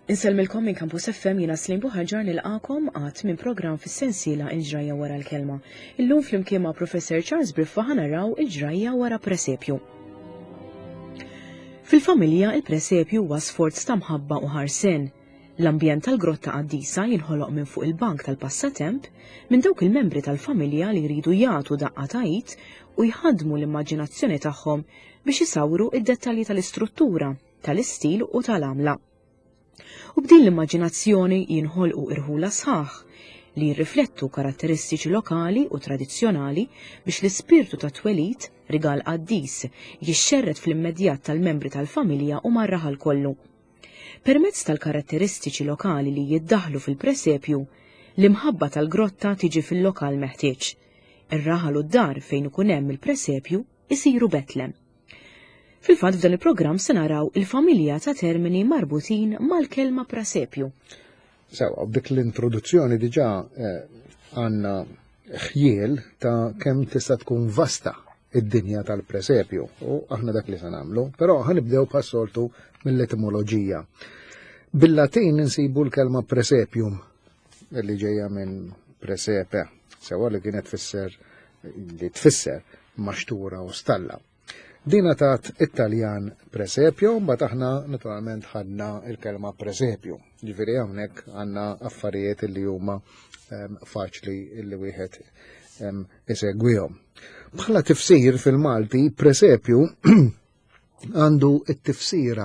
Inselmilkom minn Campus FM jiena Slim Buħaġar nilqakom għat minn programm fis-sensiela il-ġrajja wara l-kelma. Illum flimkien ma' Professor Charles Briffa ħanaraw il-ġrajja wara presepju. Fil-familja il-presepju huwa sforz ta' mħabba u ħarsien. L-ambjent tal-grotta qaddisa jinħoloq minn fuq il-bank tal-passatemp minn dawk il-membri tal-familja li jridu jagħtu daqqa tajt u jħaddmu l-immaġinazzjoni tagħhom biex isawru id-dettalji tal-istruttura, tal-istil u tal-għamla. U b'din l-immaġinazzjoni jinħolqu irħula sħaħ li jirriflettu karatteristiċi lokali u tradizzjonali biex l-ispirtu ta' twelid, rigal qaddis, jixxerret fl-immedjat tal-membri tal-familja u marraħal kollu. Permezz tal-karatteristiċi lokali li jiddaħlu fil-presepju, l-imħabba tal-grotta tiġi fil-lokal meħtieġ. Ir-raħal u d-dar fejn ikun hemm il-presepju isiru Betlem. Fil-fatt f'dan il-programm se naraw il-familja ta' termini marbutin mal-kelma presepju. Sewa, b'dik l-introduzzjoni diġà għandna ħjiel ta' kemm tista' tkun vasta id-dinja tal-presepju u aħna dak li se nagħmlu, però ħanibdew pas-soltu mill-etimoloġija. Bil-Latin insibu l-kelma presepium li ġejja minn presepe, sewa li kienet tfisser maxtura u stalla. Dina tat Italjan presepju, mbagħad aħna naturalment ħadna il-kelma presepju. Ġifieri hawnhekk għandna affarijiet li huma faċli li wieħed isegwihom. Bħala tifsir fil-Malti presepju għandu t-tifsira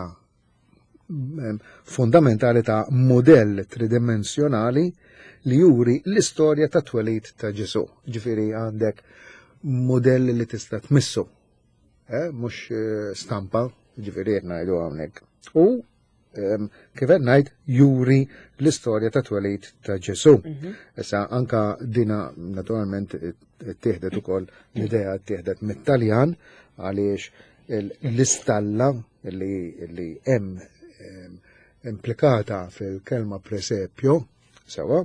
fundamentali ta' modell tridimensjonali li juri l-istorja ta' twelid ta' Ġesu. Ġifieri għandek modell li tista' tmissu. Mux stampa, ġifiri ngħidu hawnhekk. U kif qed ngħid juri l-istorja ta' twelid ta' Ġesu. Issa anka dina naturalment tieħdet ukoll l-idea tieħdet mit-Taljan għaliex l-istalla li hemm implikata fil-kelma presepju sewa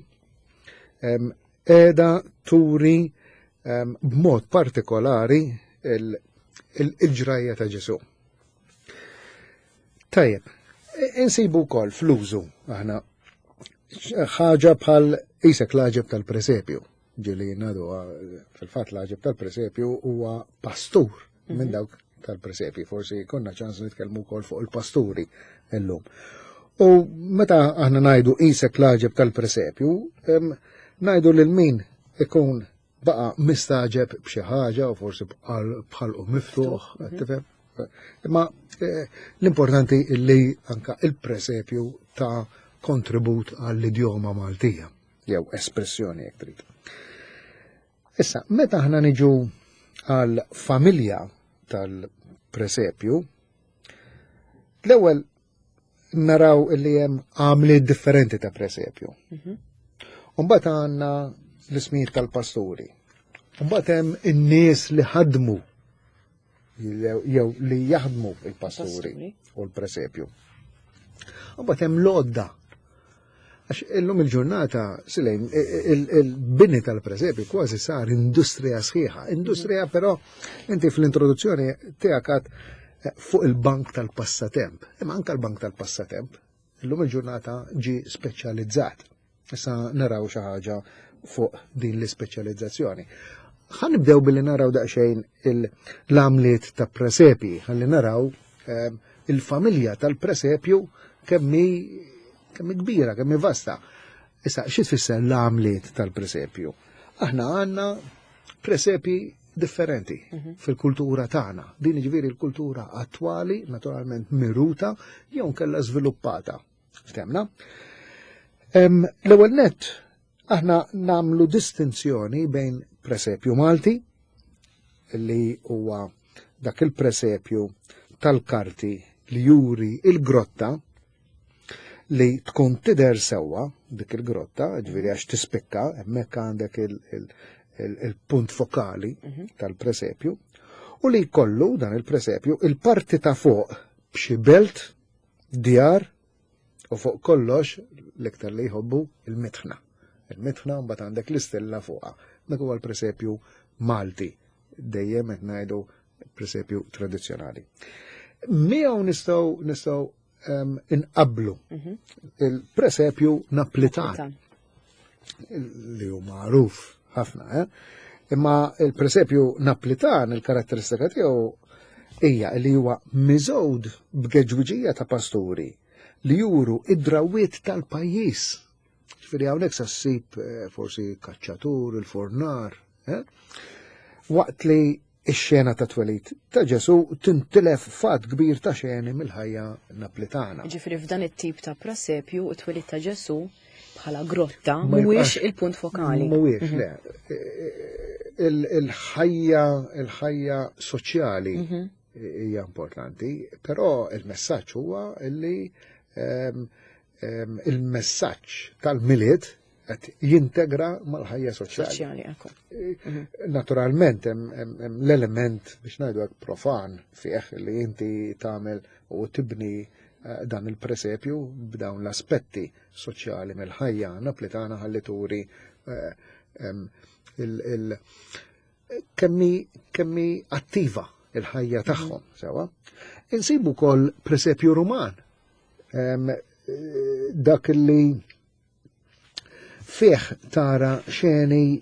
qiegħda turi b'mod partikolari il-ġrajja ta' Ġesu. Tajjeb, insibu wkoll fl-użu aħna ħaġa bħal isek l-aġeb tal-presepju. Ġieli ngħidu fil-fatt l-aġeb tal-presepju huwa pastur minn dawk tal-presepju. Forsi konna ċans nitkellmu wkoll fuq il-pasturi illum. U meta aħna ngħidu isek l-aġeb tal-presepju, ngħidu lil min ikun baqa mistaġeb b'xi ħaġa u forsi bħalqu miftuħ, tifhem? Imma l-importanti li anka il-presepju ta' kontribut għall-idjoma Maltija, jew espressjoni jekk trid. Issa, meta aħna niġu għal familja tal-presepju, l-ewwel naraw li hemm għamli differenti ta' presepju. Mbagħad għandna l-ismijiet tal-pasturi. Mbagħad hemm in-nies li ħadmu jew li jaħdmu il-pasturi u l-presepju. Mbagħad hemm l-għodda. Għax illum il-ġurnata silejn il-bini tal-presepju kważi sar industrija sħiħa. Industrija però inti fl-introduzzjoni tiegħek għad fuq il-bank tal-passatemp. Imma anke l-bank tal-passatemp illum il-ġurnata ġi speċjalizzat. Issa naraw xi ħaġa fuq din l-ispeċjalizzazzjoni. Ħanibdew billi naraw daqsxejn l-għamliet ta' presepi, ħalli naraw il-familja tal-presepju kemm kbira, kemm vasta. Issa xi tfisser l-għamliet tal-presepju? Aħna għandna presepi differenti fil-kultura tagħna. Din ġifieri l-kultura attwali, naturalment miruta, jew kellha żviluppata. Ftemna? L-ewwel nett aħna namlu distinzjoni bejn presepju Malti, li huwa dak il-presepju tal-karti li juri il-grotta li tkun tidher sewwa dik il-grotta, ġifieri għax tispikka, hemmhekk għandek il-punt fokali tal-presepju, u li jkollu dan il-presepju il-parti ta' fuq b'xi belt, djar, u fuq kollox l-iktar li jħobbu il-mitħna. Il-mitħna mbagħad għandek l-istella fuqha. Dak huwa l-presepju Malti, dejjem qed ngħidu presepju tradizzjonali. Miegħu nistgħu inqablu il-presepju Naplitan li hu magħruf ħafna, imma il-presepju Naplitan il-karatteristika tiegħu hija li huwa miżgħud b'geġwiġija ta' pasturi li juru id-drawwiet tal-pajjiż. Ġifieri hawnhekk se ssib forsi kaċċatur, il-fornar, waqt li ix-xena ta' twelid ta' Ġesu tintilef fatt kbir ta' xeni mill-ħajja Naplitana. Ġifieri f'dan it-tip ta' presepju it-twelid ta' Ġesu bħala grotta mhuwiex il-punt fokali. Mhuwiex, le. Il-ħajja soċjali hija importanti, però il-messaġġ huwa li il-messaġġ tal-milied qed jintegra mal-ħajja soċjali. Naturalment hemm l-element biex ngħidu hekk profan fih li inti tagħmel u tibni dan il-presepju b'dawn l-aspetti soċjali mill-ħajja Naplitana ħalli turi kemmi attiva il-ħajja tagħhom sewa. Insibu wkoll presepju Ruman. Dak li fih tara xeni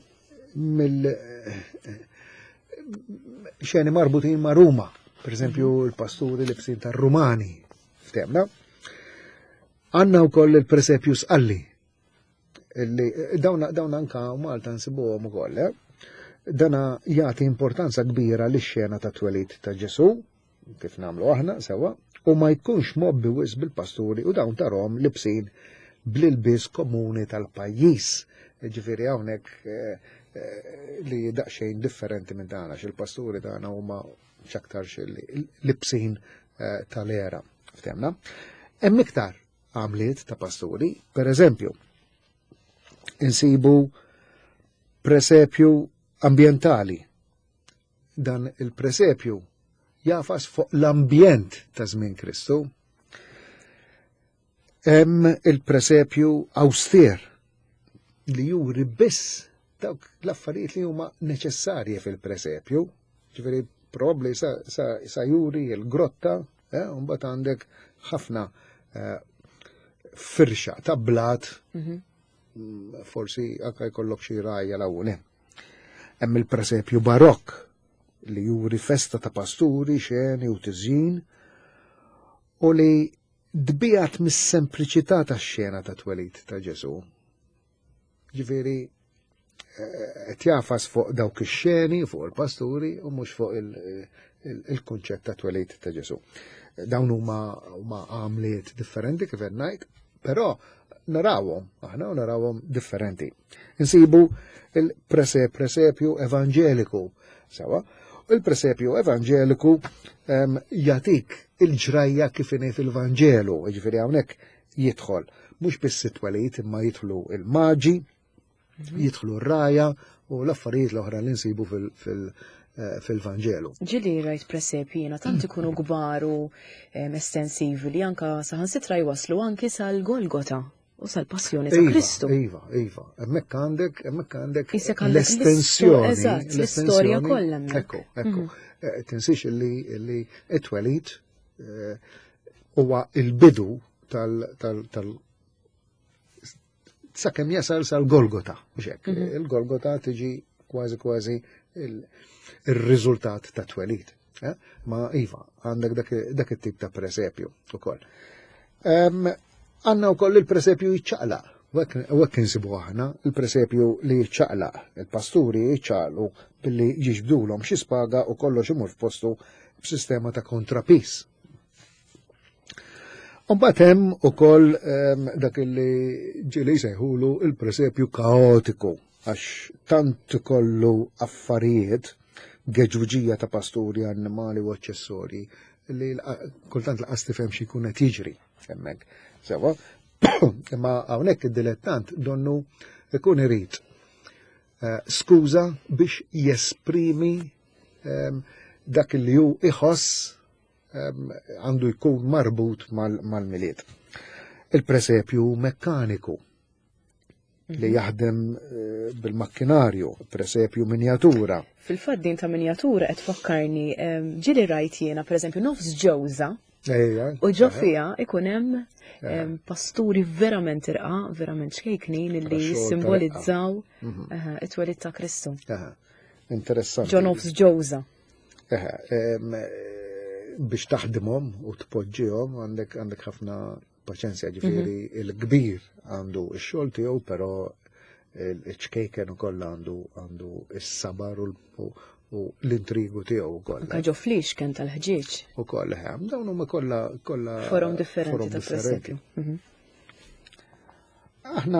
xeni marbutin ma' Ruma, per eżempju il-pasturi li bsin tar-Rumani, ftemna. Għandna wkoll il-presepju Sqalli, illi dawn anka Malta nsibuhom ukoll, dana jagħti importanza kbira lix-xena ta' twelid ta' Ġesu, kif nagħmlu aħna sewa, u ma jkunx mobbi wisq bil-pasturi u dawn tarhom li bsin bl-ilbis komuni tal-pajjiż. Ġifieri hawnhekk li daqsxejn differenti minn tagħna x'il-pasturi tagħna huma x'aktarx l-ibsin tal-era. Ftemna? Hemm iktar għamliet ta' pasturi, pereżempju, insibu presepju ambjentali. Dan il-presepju jafas fuq l-ambjent ta' żmien Kristu. Hemm il-presepju awstier li juri biss dawk l-affarijiet li huma neċessarji fil-presepju. Ġifieri probabbli sa juri l-grotta, u mbagħad għandek ħafna firxa ta' blat, forsi anke jkollok xi rajja l-ewwel. Hemm il-presepju barokk li juri festa ta' pasturi, xeni u tiżjin, u li dbijat mis-sempliċità tax-xena ta' twelid ta' Ġesu. Ġifieri qed jafas fuq dawk ix-xeni, fuq il-pasturi u mhux fuq il-kunċett ta' twelid ta' Ġesu. Dawn huma għamliet differenti kif qed ngħid, però aħna narawhom differenti. Insibu il-presepju evanġeliku sewa. Il-presepju evanġeliku jatik il-ġrajja kif inhi fil-Vanġelu, ġifieri hawnhekk jidħol mhux biss it-twelid imma jidħlu il-maġi, jidħlu r-raja u l-affarijiet l-oħra li nsibu fil-Vanġelu. Ġili rajt presepji jiena tant ikunu kbar u estensivi li anka saħansitra jwaslu anki sal-Golgota u sal-Passjoni ta' Kristu. Iva. Hemmhekk għandek l-estensjoni. Eżatt, l-istorja kollha hemmhekk. Ekku. Tinsix li it-twelid huwa il-bidu sakemm jasal sal-Golgota. Il-Golgota tiġi kważi il-riżultat ta' twelid. Ma iva, għandek dak it-tip ta' presepju ukoll. Għandna wkoll il-presepju jiċċaqlaq. U hekk insibu aħna il-presepju li jiċċaqlaq. Il-pasturi jiċċaqlu billi jiġbdulhom xi spaga u kollox imur f'postu b'sistema ta' kontrapis. Mbagħad hemm ukoll dak li ġieli jsejħulu il-presepju kaotiku għax tant kollu affarijiet geġwġija ta' pasturi, annimali u aċċessorji li kultant laqas tifhem xi jkun qed jiġri hemmhekk. Sewa, imma hawnhekk id-dilettant donnu ikun irid skuża biex jesprimi dak li hu iħoss għandu jkun marbut mal-miliet. Il-presepju mekkaniku li jaħdem bil-makkinarju, presepju minjatura. Fil-fatt din ta' minjatura qed tfakkarni ġieli rajt jiena pereżempju nofs ġewża U ġo fija ikun hemm pasturi verament irqa, verament xkejknin illi jissimbolizzaw it-twelid ta' Kristu. Interessanti. John Off's ġewża. Biex taħdimhom u tpoġġihom għandek ħafna paċenzja, ġifieri il-kbir għandu x-xogħol tiegħu, però il-ċkejken ukoll għandu is-sabar u l-intrigu tiegħu wkoll. Anke ġo flix kien tal-ħġieġ. Ukoll dawn huma kollha forom differenti ta' presepju. Aħna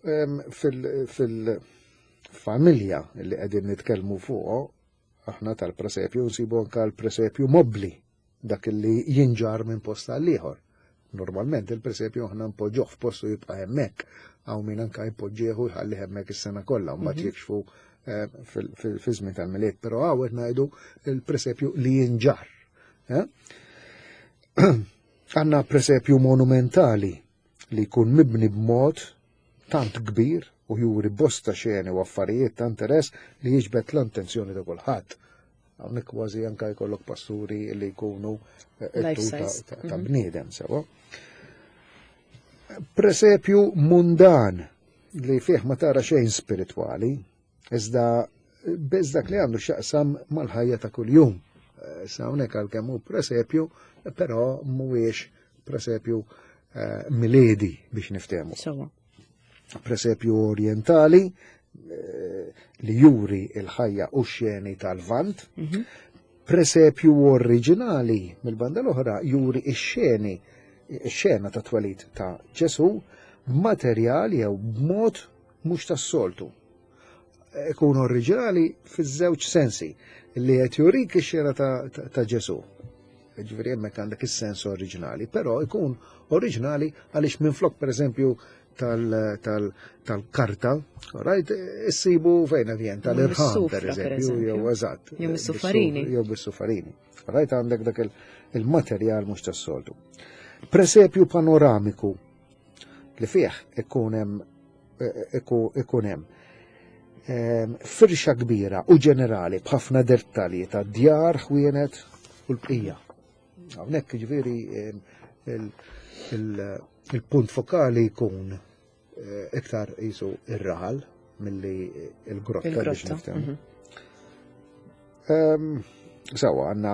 fil-familja li qegħdin nitkellmu fuqu, aħna tal-presepju nsibu anke l-presepju mobbli, dak li jinġar minn post għal ieħor. Normalment il-presepju aħna npoġġuh f'postu jibqa' hemmhekk, hawn min anke jpoġġieħu jħalli hemmhekk is-sena kollha, mbagħad jikxfu fi żmien tal-miliet, però hawn ngħidu il-presepju li jinġar. Għandna presepju monumentali li jkun mibni b'mod tant kbir u juri bosta xeni u affarijiet ta' interess li jiġbed l-attenzjoni ta' kulħadd. Hawnhekk kważi anke jkollok pasturi li jkunu ta' bniedem sewa. Presepju mundan li fih ma tara xejn spiritwali, iżda biss dak li għandu x'jaqsam mal-ħajja ta' kuljum. Sa hawnhekk għalkemm hu presepju, però mhuwiex presepju miledi biex niftehmu. Presepju orientali li juri il-ħajja u xjeni tal-Vant, presepju oriġinali mill-banda l-oħra juri ix-xena ta' twelid ta' Ġesu materjali jew b'mod mhux tas-soltu. Ikun oriġinali fiż-żewġ sensi li qed jurik ix-xena ta' Ġesu. Ġifieri hemmhekk għandek is-sens oriġinali, però ikun oriġinali għaliex minflok pereżempju tal-karta, rajt, issibu fejn vjen tal-irħam, per eżempju, jew eżatt. Jew bis-suffarini. Jew bis-suffarini. Rajt għandek dak il-materjal mhux tas-soltu. Presepju panoramiku li fih ikun hemm firxa kbira u ġenerali b'ħafna dettalji ta' djar, ħwienet u l-bqija. Hawnhekk ġifieri il-punt fokali jkun iktar jisu ir-raħal milli il-grotta biex niftehmu. Sawa għandna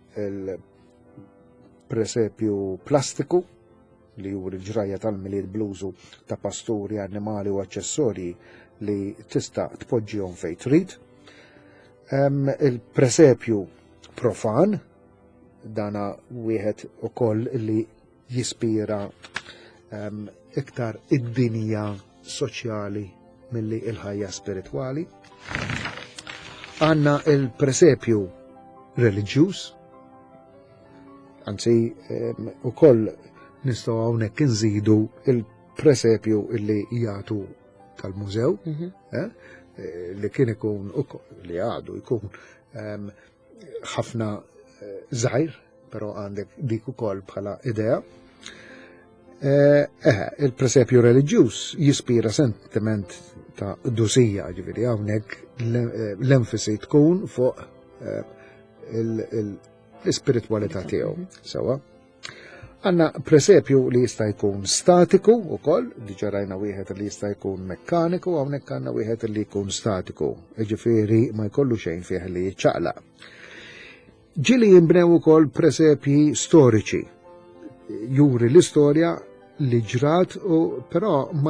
il-presepju plastiku li juri l-ġrajja tal-miliet bluzu ta' pasturi, annimali u aċċessorji li tista' tpoġġihom fejn trid. Il-presepju profan dana wieħed ukoll li jispira iktar id-dinja soċjali milli il-ħajja spiritwali. Għandna il-presepju reliġjuż, anzi ukoll nistgħu hawnhekk inżidu il-presepju li jagħtu tal-mużew, li kien ikun li għadu jkun ħafna żgħir, però għandek dik ukoll bħala idea. Il-presepju reliġjuż jispira sentiment ta' dusija, ġifieri hawnhekk l-enfasi tkun fuq l-ispiritwalità tiegħu. Sewa. Għandna presepju li jista' jkun statiku wkoll, diġà rajna wieħed li jista' jkun mekkaniku, hawnhekk għandna wieħed li jkun statiku, ġifieri ma jkollu xejn fih li jiċċaqlaq. Ġieli jinbnew ukoll presepji storiċi. Juri l-istorja li ġrat, però ma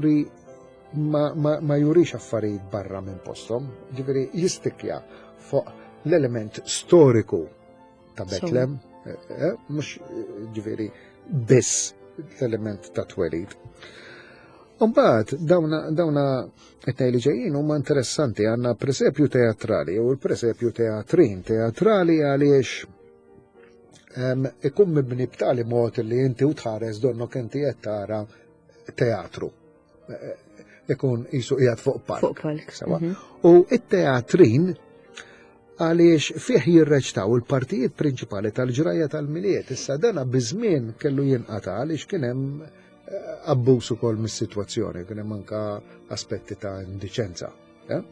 jurix affarijiet barra minn posthom, ġifieri jistikja fuq l-element storiku ta' Betlem, mhux ġifieri biss l-element ta' twelid. Mbagħad dawna qed li ġejjin huma interessanti, għandna presepju teatrali u l-presepju teatrali għaliex ikun mibni b'tali mod li inti u tħares donnok inti qed tara teatru. Ikun qisu qiegħed fuq palk. U it-teatrin għaliex fih jirreċtaw il-partijiet prinċipali tal-ġrajja tal-miliet. Issa dana biżmien kellu jinqata' għaliex kien hemm abbuż ukoll mis-sitwazzjoni, kien hemm anke aspetti ta' indiċenza.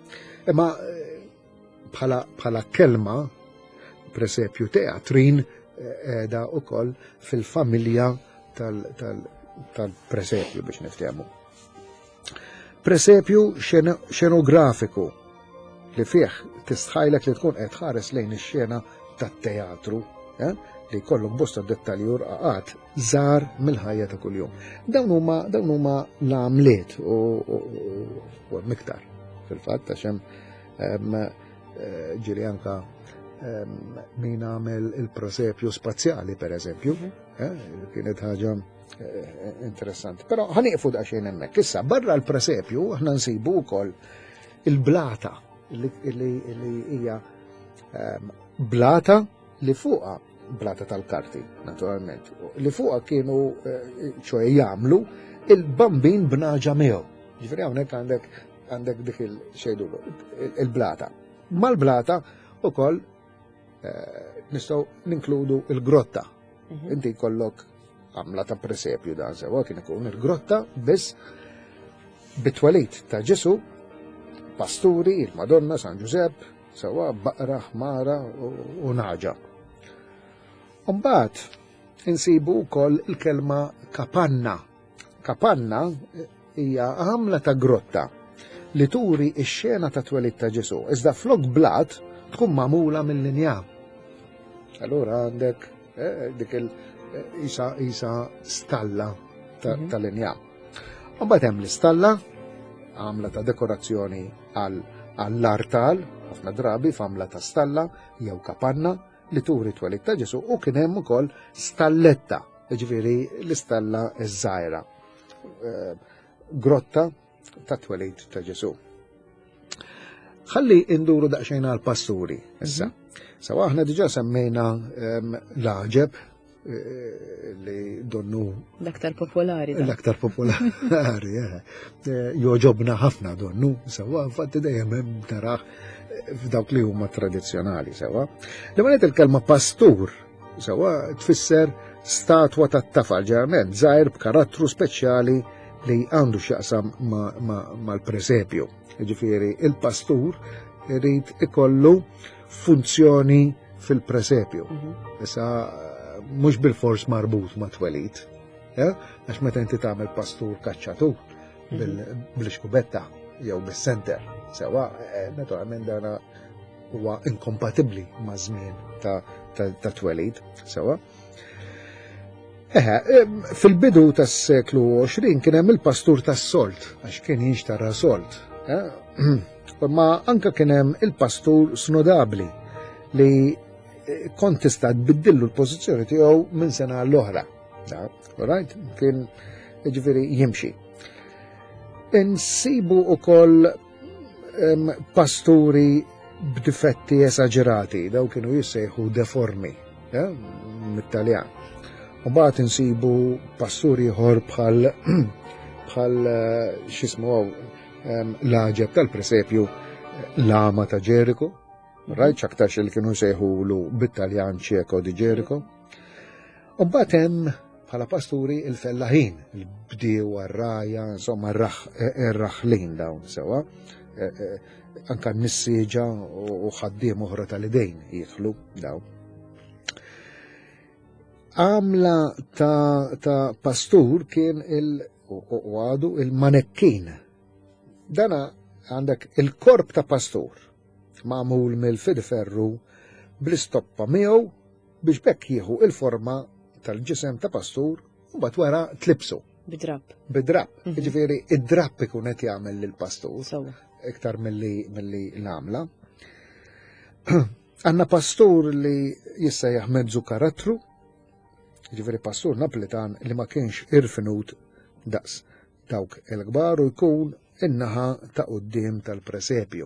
Imma bħala kelma presepju teatrin qiegħda wkoll fil-familja tal-presepju biex niftehmu. Presepju xenografiku li fih tistħajlek li tkun qed ħares lejn ix-xena tat-teatru, li jkollok bosta dettalji u rqaqat żgħar mill-ħajja ta' kuljum. Dawn huma l-għamliet u miktar fil-fatt għax hemm ġieli anke min għamel il-presepju spazjali pereżempju, kienet ħaġa interessanti. Però ħanieqfu daqsxejn hemmhekk. Issa barra l-presepju aħna nsibu wkoll il-blata li hija blata li fuqha blata tal-karti, naturalment. Li fuqha kienu ċoe jagħmlu il-bambin b'naġa miegħu. Ġifieri hawnhekk għandek dik il-xejdulu, il-blata. Mal-blata ukoll nistgħu ninkludu il-grotta. Inti jkollok għamla ta' presepju dan sewa kien ikun il-grotta biss bit-twelid ta' Ġesu, pasturi, il-Madonna, San Giuseppe, sewa baqra, ħmara u naġa. Mbagħad insibu wkoll il-kelma kapanna. Kapanna hija għamla ta' grotta li turi x-xena ta' twelid ta' Ġesu. Iżda flok blat tkun magħmula mill-linja. Allura għandek dik isa stalla tal-linja. Mbagħad hemm l-istalla għamla ta' dekorazzjoni għall-artal, ħafna drabi f'għamla ta' stalla jew kapanna li turi twelid ta' Ġesu u kien hemm ukoll stalletta, ġifieri l-istalla żgħira. Grotta ta' twelid ta' Ġesu. Ħalli induru daqsxejn għall-pasturi issa. Sawa aħna diġà semmejna l-għaġeb li donnu l-aktar popolari. L-aktar popolari, joġobna ħafna donnu, sawa, infatti dejjem hemm taraħ f'dawk li huma tradizzjonali, sawa. Li ma il-kelma pastur, sawa, tfisser statwa tat-tafal ġeneralment żgħir b'karattru speċjali li għandu x'jaqsam mal-presepju. Ġifieri il-pastur irid ikollu funzjoni fil-presepju. Issa mhux bil-fors marbut ma' twelid, għax meta inti tagħmel pastur kaċċatur bil-xkubetta jew bis-senter, sewa naturalment dana huwa inkompatibbli ma' żmien ta' twelid, sewa. Fil-bidu tas-seklu 20 kien hemm il-pastur tas-solt għax kien jinxtara solt. Ma anke kien hemm il-pastur snodabli li kont tista' tbiddillu l-pożizzjoni tiegħu minn sena l-oħra. Right? Kien ġifieri jimxi. Insibu wkoll pasturi b'difetti esaġerati, daw kienu jissejħu deformi, mit-Taljan. U mbagħad insibu pasturi ieħor bħal x'ismu l-għaġeb tal-presepju l-ama ta' Ġeriko. Rajt aktarx li kienu sejħulu bit-Taljan ċeko di Ġeriko. U mbagħad hemm bħala pasturi il-fellaħin, il-bdiew għar-raja, insomma r-raħlin dawn sewa. Anka n-nissieġa u ħaddiem oħra tal-idejn jidħlu dawn. Għamla ta' pastur kien u għadu il-manekkin. Dana għandek il-korp ta' pastur ma'mul mill-fidferru bl-istoppa miegħu biex bekk jieħu il-forma tal-ġisem ta' pastur u bat wara tlibsu. Bidrab. Ġifieri id-drab ikun qed jagħmel lill-pastur iktar milli l-għamla. Għandna pastur li jissejjaħ mezzu karattru, ġifieri pastur Napolitan li ma kienx irfinut daqs dawk il-kbar u jkun in-naħa ta' quddiem tal-presepju.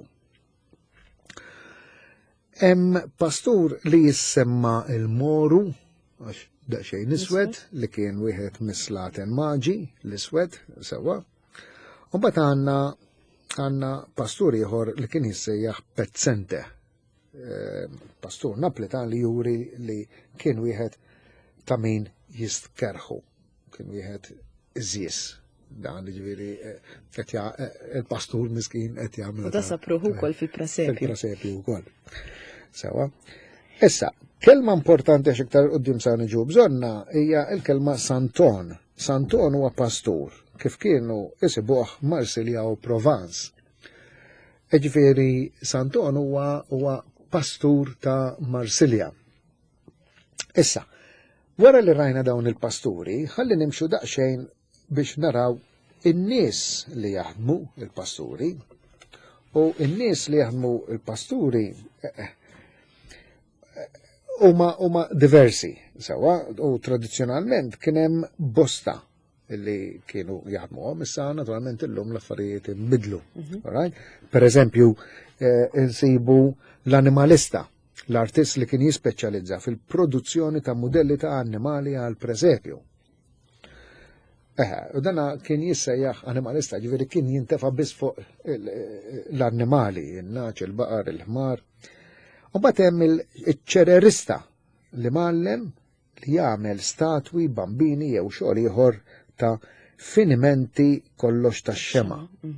Hemm pastur li jissemma il-moru, għax daqsxejn iswed li kien wieħed mis-slaten maġi, l-iswed sewa. U mbagħad għandna pastur ieħor li kien jissejjaħ pezzente. Pastur Napolitan li juri li kien wieħed ta' min jistkerħu, kien wieħed iżjis. Dan ġifieri il-pastur miskin qed jagħmel. Da sapruħu wkoll fil-presepju. Fil-presepju wkoll. Sewa. Issa, Kelma importanti għax iktar qudiem sa niġu bżonna hija l-kelma Santon. Santon huwa pastur, kif kienu isibuh Marsilja u Provence. Ġifieri Santon huwa pastur ta' Marsilja. Issa, wara li rajna dawn il-pasturi, ħalli nimxu daqsxejn biex naraw in-nies li jaħdmu il-pasturi u n-nies li jaħdmu il-pasturi huma diversi sewa u tradizzjonalment kien hemm bosta li kienu jaħdmuhom, issa naturalment illum l-affarijiet inbidlu. Per eżempju, insibu l-animalista, l-artist li kien jispeċjalizza fil-produzzjoni ta' modelli ta' annimali għal presepju. U dana kien jissejjaħ animalista, ġifieri kien jintefa' biss fuq l-annimali, il-naċ, il-baqar, il-ħmar. U mbagħad hemm il-ċererista li mallem li jagħmel statwi, bambini jew xogħol ieħor ta' finimenti kollox tax-xema.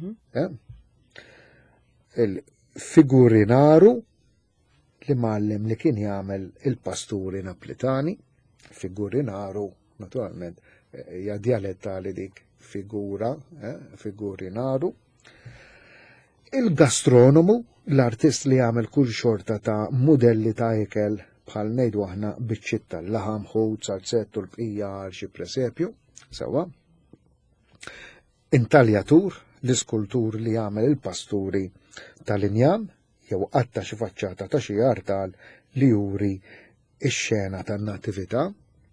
Il-figurinaru li mallem li kien jagħmel il-pasturi Naplitani, figurinaru naturalment hija dialettali dik figura, figurinaru. Il-gastronomu, l-artist li jagħmel kull xorta ta' modelli ta' ikel bħal ngħidu aħna biċċiet tal-laħam, ħut, salzett u l-bqija għal xi presepju, sewwa. Intaljatur, l-iskultur li jagħmel il-pasturi tal-injam jew qatta xi faċċata ta' xi artal li juri x-xena tan-nattività.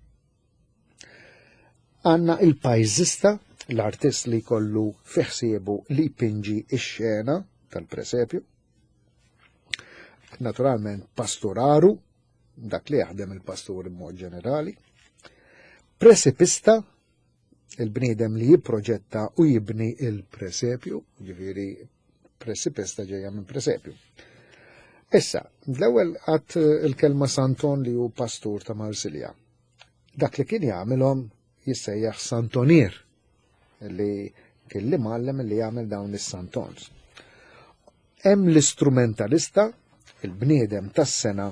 Għandna il-pajżista, l-artist li jkollu fi ħsiebu li jpinġi x-xena tal-presepju. Naturalment pasturaru, dak li jaħdem il-pastur b'mod ġenerali. Presepista, il-bniedem li jipproġetta u jibni il-presepju, ġifieri presepista ġejja minn presepju. Issa, l-ewwel għadd il-kelma Santon li hu pastur ta' Marsilja. Dak li kien jagħmilhom jissejjaħ Santonier, li kien li mallem li jagħmel dawn is-santons. Hemm l-istrumentalista, il-bniedem tas-sena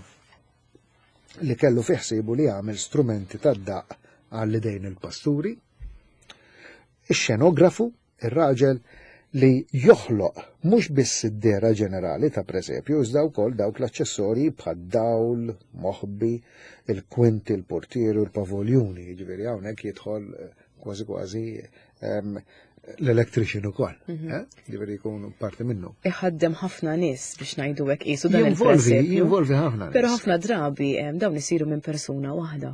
li kellu fi ħsiebu li jagħmel strumenti tad-daq għall-idejn il-pasturi. Ix-xenografu, ir-raġel li joħloq mhux biss id-dera ġenerali ta' presepju, iżda wkoll dawk l-aċċessorji bħad-dawl, moħbi, il-kwinti, il-portieru, il-pavoljuni, jiġifieri hawnhekk jidħol kważi kważi l-electrician ukoll. Jiġifieri jkun parti minnu. Iħaddem ħafna nies biex ngħidu hekk qisu dan il-presepju. Jinvolvi ħafna nies. Però ħafna drabi dawn isiru minn persuna waħda.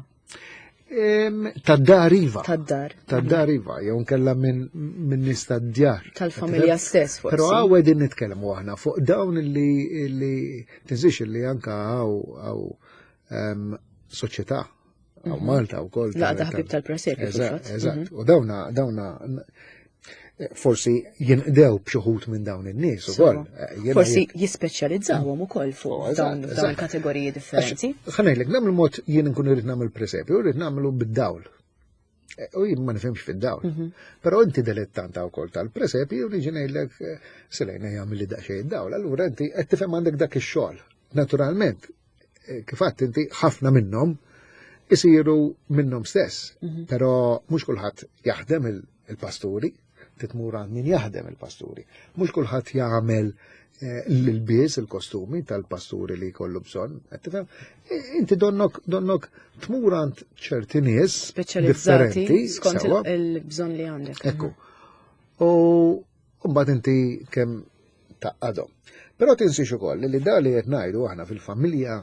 Tad-dar iva. Tad-dar. Tad-dar iva, jew nkella minn nies tad-djar. Tal-familja stess forsi. Però għawedin nitkellmu aħna fuq dawn li tiżix li anke hawn soċjetà għaw Malta wkoll. Laqda ħbib tal-presepju. Eżatt. U dawna forsi jinqdew b'xi wħud minn dawn in-nies ukoll. Forsi jispeċjalizzawhom ukoll fuq dawn kategoriji differenti. Ħanejlek nagħmel mod jien nkun irid nagħmel presepju, irid nagħmlu bid-dawl. U jien ma nifhimx fid-dawl. Però inti dilettanta wkoll tal-presepju u niġi ngħidlek silejna jagħmel li daqsxejn id-dawl. Allura inti qed tifhem għandek dak ix-xogħol. Naturalment, kif għadt inti ħafna minnhom isiru minnhom stess, però mhux kulħadd jaħdem il-pasturi, titmur għand min jaħdem il-pasturi. Mhux kulħadd jagħmel l-bies il-kostumi tal-pasturi li jkollu bżonn. Inti donnok tmur għand ċerti nies differenti skont il-bżonn li għandek. Ekku. U mbagħad inti kemm taqadhom. Però tinsix ukoll li da li qed ngħidu aħna fil-familja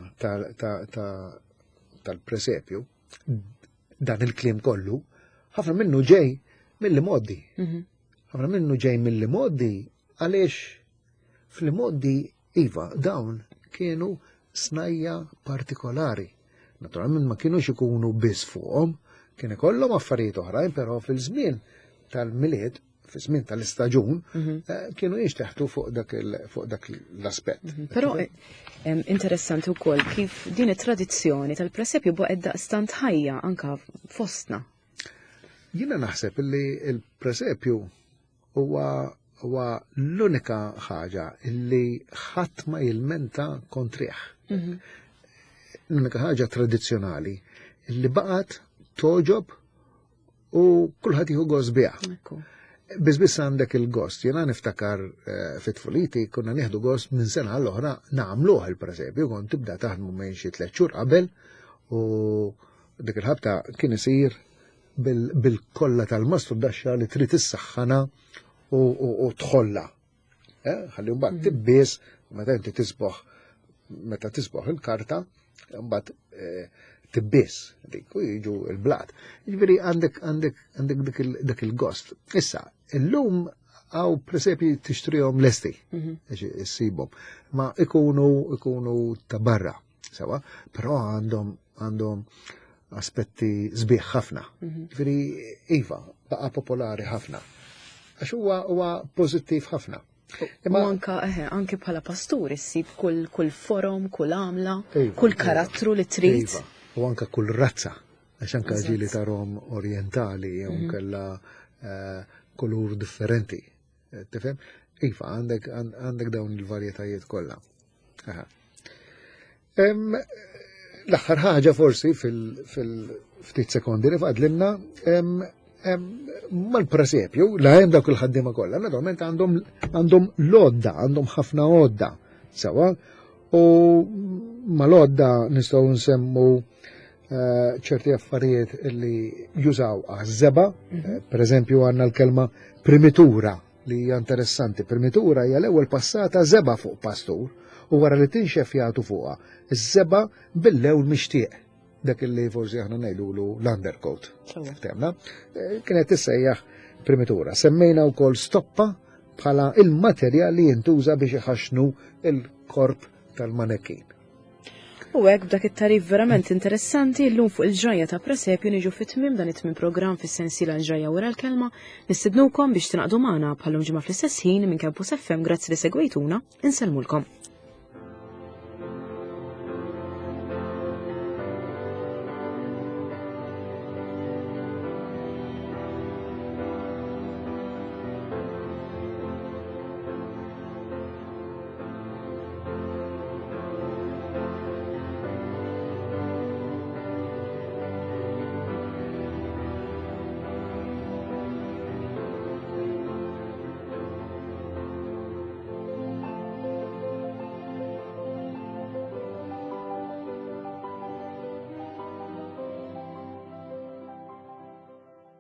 tal-presepju, dan il-kliem kollu, ħafna minnu ġej mill-modi. Ħafna minnu ġej mill-modi għaliex fil-modi iva dawn kienu snajja partikolari. Naturalment ma kienux ikunu biss fuqhom, kien ikollhom affarijiet oħrajn, però fil-żmien tal-miliet, fil-żmien tal-istaġun, kienu jixteħtu fuq dak l-aspett. Però interessanti wkoll kif din it-tradizzjoni tal-presepju baqgħet daqstant ħajja anke fostna. Jiena naħseb li l-presepju huwa l-unika ħaġa li ħadd ma jilmenta kontrih. l-unika ħaġa tradizzjonali li baqgħet toġob u kulħadd jieħu gost biha. Biss għandek il-gost. Jena niftakar fit-tfuliti konna nieħdu gost minn sena l-oħra nagħmluh il-presepju, kont tibda taħdmu minn xi 3 xhur qabel u dik il-ħabta kien isir bil-kolla tal-mastru daxxa li trid issaħħana u tħolla. Ħalli mbagħad tibbies meta inti tisboħ il-karta mbagħad tibbies dik u jiġu l-blat. Jiġifieri għandek dik il-gost. Issa, illum għaw presepji tixtrihom lesti, issibhom, ma ikunu ta' barra, sawa, però għandhom aspetti sbieħ ħafna. Jiġifieri iva, baqa' popolari ħafna. Għax huwa pożittiv ħafna. U anke bħala pastur issib kull forom, kull għamla, kull karattru li trid. U anke kull razza, għax anke ġieli tarhom orjentali jew kella kulur differenti. Tifhem? Iva, għandek dawn il-varjetajiet kollha. L-aħħar ħaġa forsi fil-ftit sekondi li fadlilna mal-presepju, la hemm dawk il-ħaddiema kollha, naturalment għandhom lodda, għandhom ħafna għodda, sewa, u mal-għodda nistgħu nsemmu ċerti affarijiet li jużaw għaż-żeba, pereżempju għandna l-kelma primitura li hija interessanti. Primitura hija l-ewwel passata żeba fuq pastur u wara li tinxef jagħtu fuqha. Iż-żeba bil-lewl mixtieq. Dak li forsi aħna ngħidulu l-undercoat. Ftemna? Kienet tissejjaħ primitura. Semmejna wkoll stoppa bħala il-materjal li jintuża biex iħaxnu il-korp tal-manekkin. U hekk b'dak it-tarif verament interessanti llum fuq il-ġajja ta' presepju niġu fit-tmiem dan it-tmiem programm fis-sensiela l-ġajja wara l-kelma nistidnukom biex tinaqdu magħna bħalhom ġimgħa fl-istess ħin minn Campus FM grazzi li segwejtuna insellmulkom.